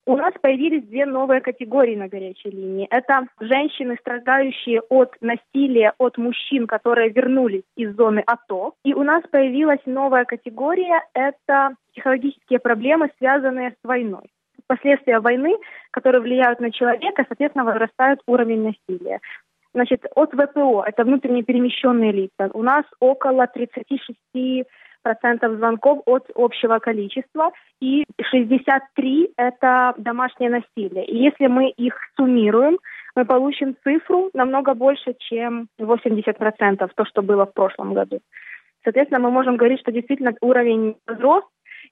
У нас появились две новые категории на горячей линии. Это женщины, страдающие от насилия от мужчин, которые вернулись из зоны АТО. И у нас появилась новая категория – это психологические проблемы, связанные с войной. Последствия войны, которые влияют на человека, соответственно, возрастает уровень насилия. Значит, от ВПО, это внутренне перемещенные лица, у нас около 36% звонков от общего количества, и 63% это домашнее насилие. И если мы их суммируем, мы получим цифру намного больше, чем 80%, то, что было в прошлом году. Соответственно, мы можем говорить, что действительно уровень возрос,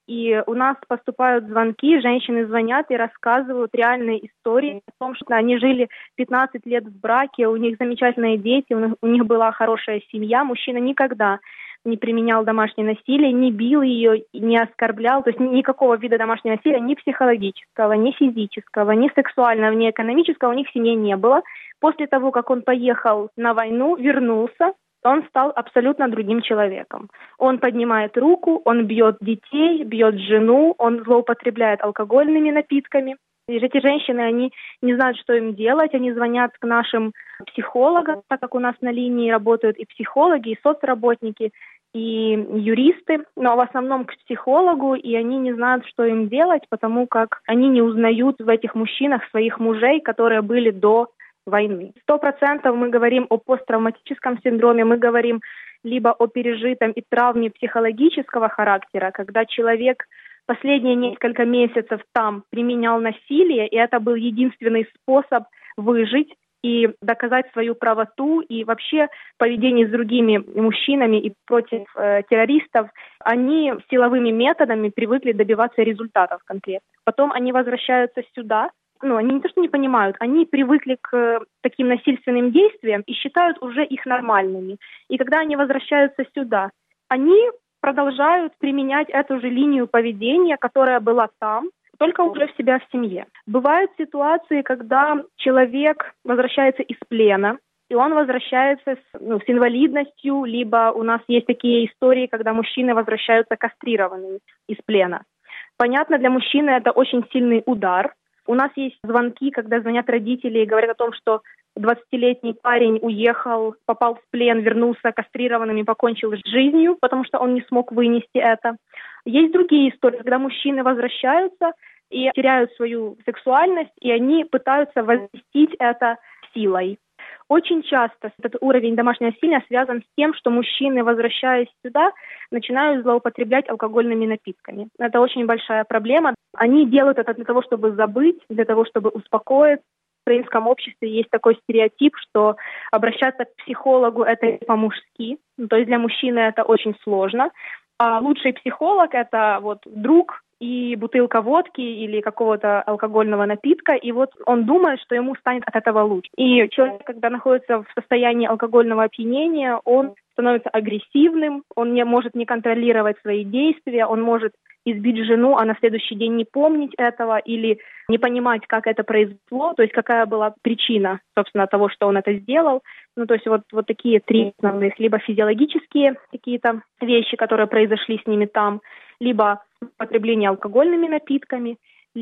и у нас поступают звонки, женщины звонят и рассказывают реальные истории о том, что они жили 15 лет в браке, у них замечательные дети, у них была хорошая семья, мужчина никогда не применял домашнее насилие, не бил ее, не оскорблял, то есть никакого вида домашнего насилия, ни психологического, ни физического, ни сексуального, ни экономического у них в семье не было. После того, как он поехал на войну, вернулся, он стал абсолютно другим человеком. Он поднимает руку, он бьет детей, бьет жену, он злоупотребляет алкогольными напитками. И эти женщины, они не знают, что им делать, они звонят к нашим психологам, так как у нас на линии работают и психологи, и соцработники, и юристы, но в основном к психологу, и они не знают, что им делать, потому как они не узнают в этих мужчинах своих мужей, которые были до войны. 100% мы говорим о посттравматическом синдроме, мы говорим либо о пережитом и травме психологического характера, когда человек последние несколько месяцев там применял насилие, и это был единственный способ выжить и доказать свою правоту, и вообще поведение с другими мужчинами и против террористов, они силовыми методами привыкли добиваться результатов конкретных. Потом они возвращаются сюда, они не то что не понимают, они привыкли к таким насильственным действиям и считают уже их нормальными. И когда они возвращаются сюда, они продолжают применять эту же линию поведения, которая была там, только уже в себя в семье. Бывают ситуации, когда человек возвращается из плена, и он возвращается с инвалидностью, либо у нас есть такие истории, когда мужчины возвращаются кастрированными из плена. Понятно, для мужчины это очень сильный удар. У нас есть звонки, когда звонят родители и говорят о том, что 20-летний парень уехал, попал в плен, вернулся кастрированным и покончил с жизнью, потому что он не смог вынести это. Есть другие истории, когда мужчины возвращаются и теряют свою сексуальность, и они пытаются возместить это силой. Очень часто этот уровень домашнего насилия связан с тем, что мужчины, возвращаясь сюда, начинают злоупотреблять алкогольными напитками. Это очень большая проблема. Они делают это для того, чтобы забыть, для того, чтобы успокоиться. В украинском обществе есть такой стереотип, что обращаться к психологу – это по-мужски. То есть для мужчины это очень сложно. А лучший психолог – это друг и бутылка водки или какого-то алкогольного напитка, и он думает, что ему станет от этого лучше. И человек, когда находится в состоянии алкогольного опьянения, он становится агрессивным, он не может не контролировать свои действия, он может избить жену, а на следующий день не помнить этого или не понимать, как это произошло, то есть какая была причина, собственно, того, что он это сделал. То есть вот такие три основных, либо физиологические какие-то вещи, которые произошли с ними там, либо употребление алкогольными напитками,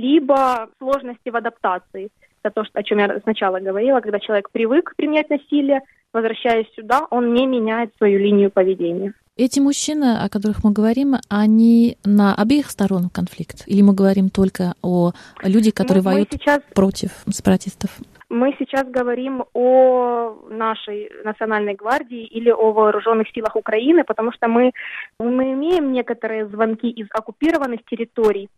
либо сложности в адаптации. Это то, о чем я сначала говорила, когда человек привык применять насилие, возвращаясь сюда, он не меняет свою линию поведения. Эти мужчины, о которых мы говорим, они на обеих сторонах конфликта? Или мы говорим только о людях, которые воюют против сепаратистов? Мы сейчас говорим о нашей национальной гвардии или о вооруженных силах Украины, потому что мы имеем некоторые звонки из оккупированных территорий,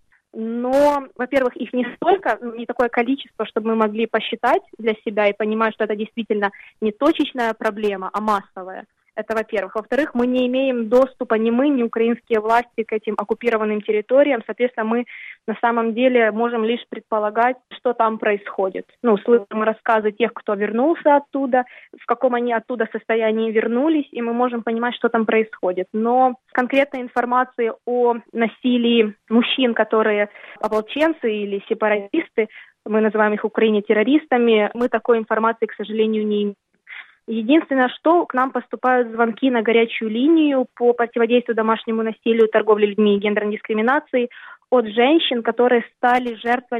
но, во-первых, их не столько, не такое количество, чтобы мы могли посчитать для себя и понимать, что это действительно не точечная проблема, а массовая. Это, во-первых. Во-вторых, мы не имеем доступа, ни мы, ни украинские власти к этим оккупированным территориям. Соответственно, мы на самом деле можем лишь предполагать, что там происходит. Слышим рассказы тех, кто вернулся оттуда, в каком они оттуда состоянии вернулись, и мы можем понимать, что там происходит. Но конкретной информации о насилии мужчин, которые ополченцы или сепаратисты, мы называем их в Украине террористами, мы такой информации, к сожалению, не имеем. Единственное, что к нам поступают звонки на горячую линию по противодействию домашнему насилию, торговле людьми и гендерной дискриминации от женщин, которые стали жертвами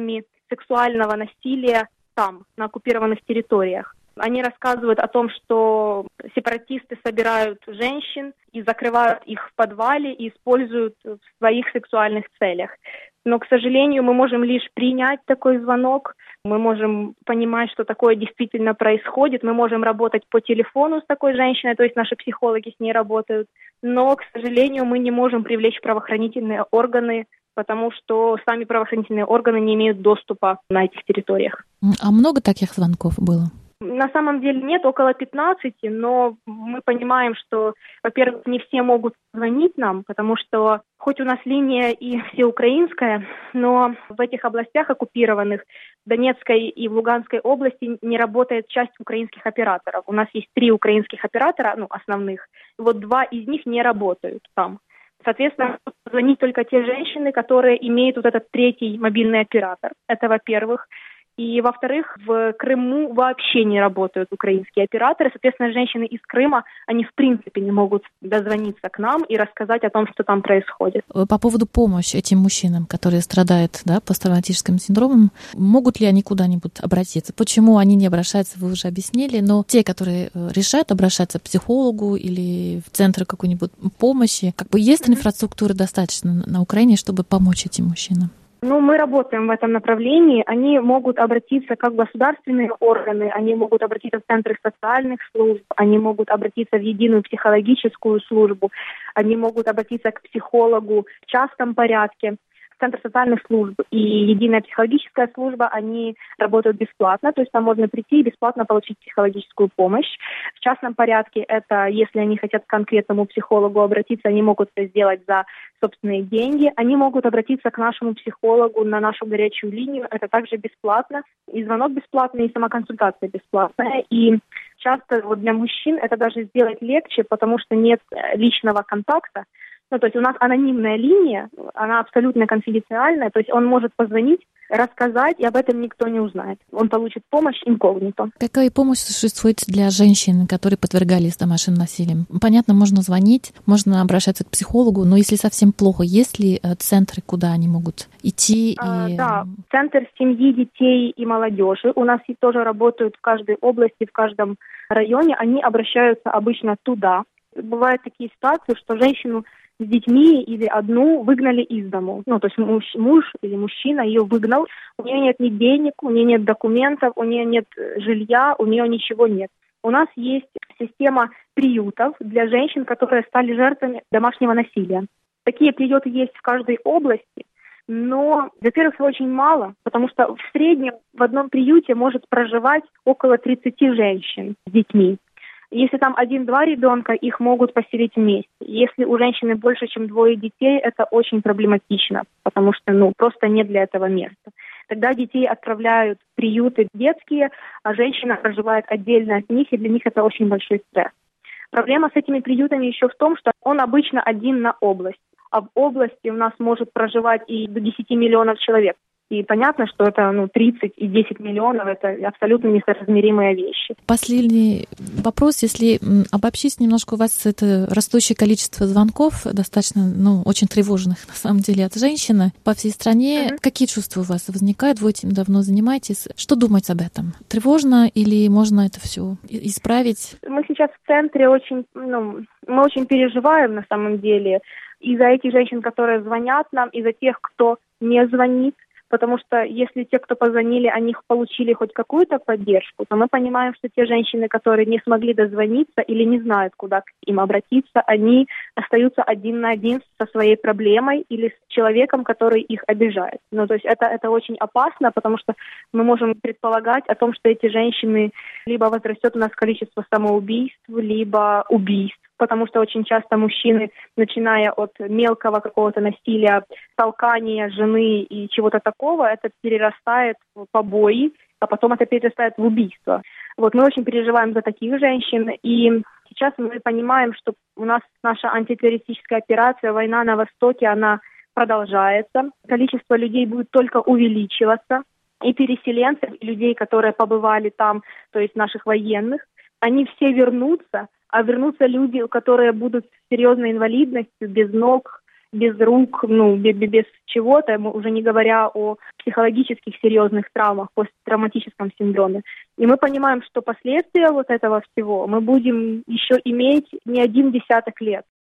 сексуального насилия там, на оккупированных территориях. Они рассказывают о том, что сепаратисты собирают женщин и закрывают их в подвале и используют в своих сексуальных целях. Но, к сожалению, мы можем лишь принять такой звонок, мы можем понимать, что такое действительно происходит, мы можем работать по телефону с такой женщиной, то есть наши психологи с ней работают, но, к сожалению, мы не можем привлечь правоохранительные органы, потому что сами правоохранительные органы не имеют доступа на этих территориях. А много таких звонков было? На самом деле нет, около 15, но мы понимаем, что, во-первых, не все могут звонить нам, потому что хоть у нас линия и всеукраинская, но в этих областях оккупированных, в Донецкой и в Луганской области, не работает часть украинских операторов. У нас есть 3 украинских оператора, основных, и вот 2 из них не работают там. Соответственно, звонить только те женщины, которые имеют вот этот 3-й мобильный оператор. Это во-первых. И, во-вторых, в Крыму вообще не работают украинские операторы. Соответственно, женщины из Крыма, они в принципе не могут дозвониться к нам и рассказать о том, что там происходит. По поводу помощи этим мужчинам, которые страдают посттравматическим синдромом, могут ли они куда-нибудь обратиться? Почему они не обращаются, вы уже объяснили, но те, которые решают обращаться к психологу или в центр какой-нибудь помощи, есть инфраструктура достаточно на Украине, чтобы помочь этим мужчинам? Мы работаем в этом направлении. Они могут обратиться как в государственные органы, они могут обратиться в центры социальных служб, они могут обратиться в единую психологическую службу, они могут обратиться к психологу в частном порядке. Центр социальных служб и единая психологическая служба, они работают бесплатно, то есть там можно прийти и бесплатно получить психологическую помощь. В частном порядке это, если они хотят к конкретному психологу обратиться, они могут это сделать за собственные деньги. Они могут обратиться к нашему психологу на нашу горячую линию, это также бесплатно. И звонок бесплатный, и сама консультация бесплатная. И часто для мужчин это даже сделать легче, потому что нет личного контакта. То есть у нас анонимная линия, она абсолютно конфиденциальная, то есть он может позвонить, рассказать, и об этом никто не узнает. Он получит помощь инкогнито. Какая помощь существует для женщин, которые подвергались домашним насилием? Понятно, можно звонить, можно обращаться к психологу, но если совсем плохо, есть ли центры, куда они могут идти? Да, центр семьи, детей и молодежи. У нас тоже работают в каждой области, в каждом районе. Они обращаются обычно туда. Бывают такие ситуации, что женщину с детьми или одну выгнали из дому. То есть муж или мужчина ее выгнал, у нее нет ни денег, у нее нет документов, у нее нет жилья, у нее ничего нет. У нас есть система приютов для женщин, которые стали жертвами домашнего насилия. Такие приюты есть в каждой области, но, во-первых, их очень мало, потому что в среднем в одном приюте может проживать около 30 женщин с детьми. Если там 1-2 ребенка, их могут поселить вместе. Если у женщины больше, чем 2 детей, это очень проблематично, потому что, просто нет для этого места. Тогда детей отправляют в приюты детские, а женщина проживает отдельно от них, и для них это очень большой стресс. Проблема с этими приютами еще в том, что он обычно один на область, а в области у нас может проживать и до 10 миллионов человек. И понятно, что это 30 и 10 миллионов – это абсолютно несоразмеримые вещи. Последний вопрос. Если обобщить немножко, у вас это растущее количество звонков, достаточно, очень тревожных, на самом деле, от женщины по всей стране. Какие чувства у вас возникают? Вы этим давно занимаетесь. Что думать об этом? Тревожно или можно это все исправить? Мы сейчас в центре мы очень переживаем, на самом деле, и за этих женщин, которые звонят нам, и за тех, кто не звонит. Потому что если те, кто позвонили, они получили хоть какую-то поддержку, то мы понимаем, что те женщины, которые не смогли дозвониться или не знают, куда к им обратиться, они остаются один на один со своей проблемой или с человеком, который их обижает. То есть это очень опасно, потому что мы можем предполагать о том, что эти женщины либо возрастет у нас количество самоубийств, либо убийств. Потому что очень часто мужчины, начиная от мелкого какого-то насилия, толкания жены и чего-то такого, это перерастает в побои, а потом это перерастает в убийство. Мы очень переживаем за таких женщин, и сейчас мы понимаем, что у нас наша антитеррористическая операция «Война на Востоке», она продолжается. Количество людей будет только увеличиваться, и переселенцев, и людей, которые побывали там, то есть наших военных, они все вернутся, а вернутся люди, которые будут с серьезной инвалидностью, без ног, без рук, без чего-то, уже не говоря о психологических серьезных травмах, посттравматическом синдроме. И мы понимаем, что последствия вот этого всего мы будем еще иметь не один десяток лет.